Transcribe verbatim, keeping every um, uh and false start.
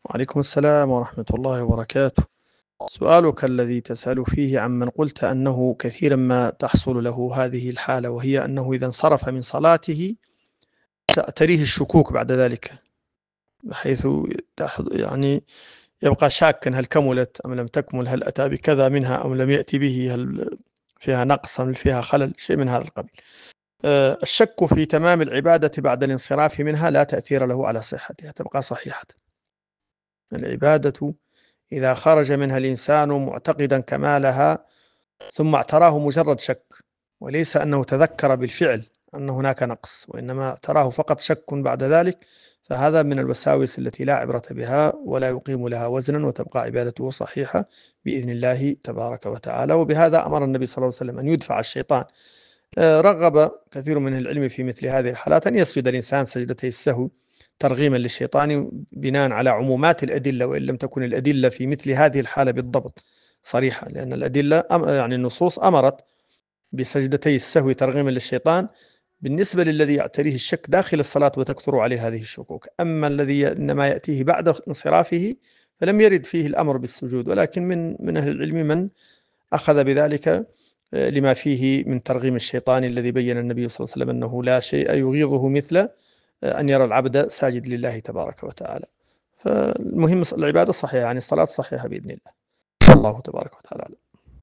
وعليكم السلام ورحمة الله وبركاته. سؤالك الذي تسأل فيه عمن قلت أنه كثيرا ما تحصل له هذه الحالة، وهي أنه إذا انصرف من صلاته تأتريه الشكوك بعد ذلك، بحيث يعني يبقى شاكا هل كملت أم لم تكمل، هل أتى بكذا منها أم لم يأتي به، هل فيها نقص أم فيها خلل، شيء من هذا القبيل. أه الشك في تمام العبادة بعد الانصراف منها لا تأثير له على صحتها، تبقى صحيحة. العبادة إذا خرج منها الإنسان معتقدا كمالها ثم اعتراه مجرد شك، وليس أنه تذكر بالفعل أن هناك نقص، وإنما اعتراه فقط شك بعد ذلك، فهذا من الوساوس التي لا عبرة بها ولا يقيم لها وزنا، وتبقى عبادته صحيحة بإذن الله تبارك وتعالى. وبهذا أمر النبي صلى الله عليه وسلم أن يدفع الشيطان. رغب كثير من العلم في مثل هذه الحالات أن يسجد الإنسان سجدتي السهو ترغيما للشيطان بناء على عمومات الأدلة، وإن لم تكن الأدلة في مثل هذه الحالة بالضبط صريحة، لأن الأدلة يعني النصوص أمرت بسجدتي السهو ترغيما للشيطان بالنسبة للذي يعتريه الشك داخل الصلاة وتكثر عليه هذه الشكوك. أما الذي إنما يأتيه بعد انصرافه فلم يرد فيه الأمر بالسجود، ولكن من من أهل العلم من أخذ بذلك لما فيه من ترغيم الشيطان الذي بين النبي صلى الله عليه وسلم أنه لا شيء يغيظه مثل أن يرى العبد ساجد لله تبارك وتعالى. فالمهم العبادة صحيحة، يعني الصلاة صحيحة بإذن الله. الله تبارك وتعالى.